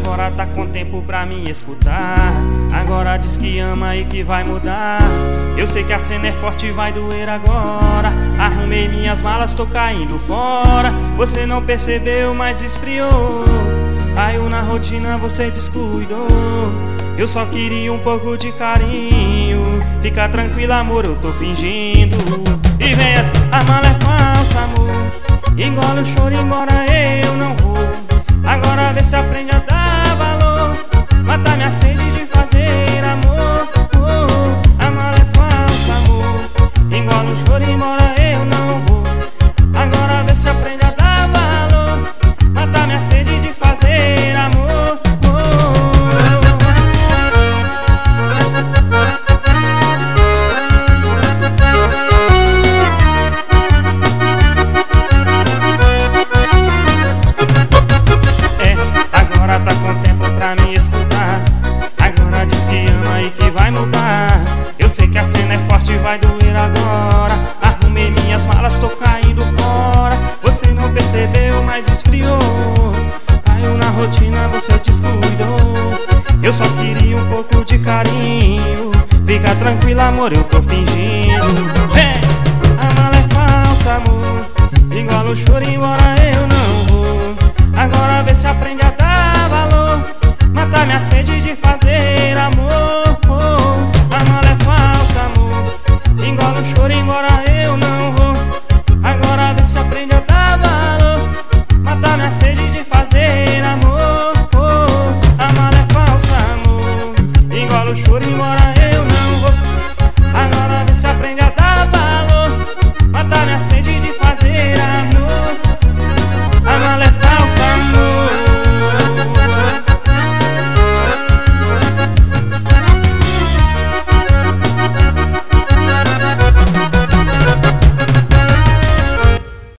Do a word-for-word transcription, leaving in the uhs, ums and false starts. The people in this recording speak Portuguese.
Agora tá com tempo pra me escutar. Agora diz que ama e que vai mudar. Eu sei que a cena é forte e vai doer agora. Arrumei minhas malas, tô caindo fora. Você não percebeu, mas esfriou. Caiu na rotina, você descuidou. Eu só queria um pouco de carinho. Fica tranquila, amor, eu tô fingindo. E vem essa, a mala é falsa, amor. Engole o choro, embora eu não vou. Agora vê se aprende a dar valor. Mata minha sede de fazer amor. Oh, a mala é falsa, amor. Engole o choro, embora eu não vou. Agora vê se aprende a dar valor. Mata minha sede de fazer amor. Tá com tempo pra me escutar. Agora diz que ama e que vai mudar. Eu sei que a cena é forte e vai doer agora. Arrumei minhas malas, tô caindo fora. Você não percebeu, mas esfriou. Caiu na rotina, você descuidou. Eu só queria um pouco de carinho. Fica tranquila, amor, eu tô fingindo. Vem! A mala é falsa, amor. Igual o choro, embora eu não vou. Agora vê se aprende a dar valor. Mata minha sede de fazer amor. Oh, a mala é falsa, amor. Engole o choro, embora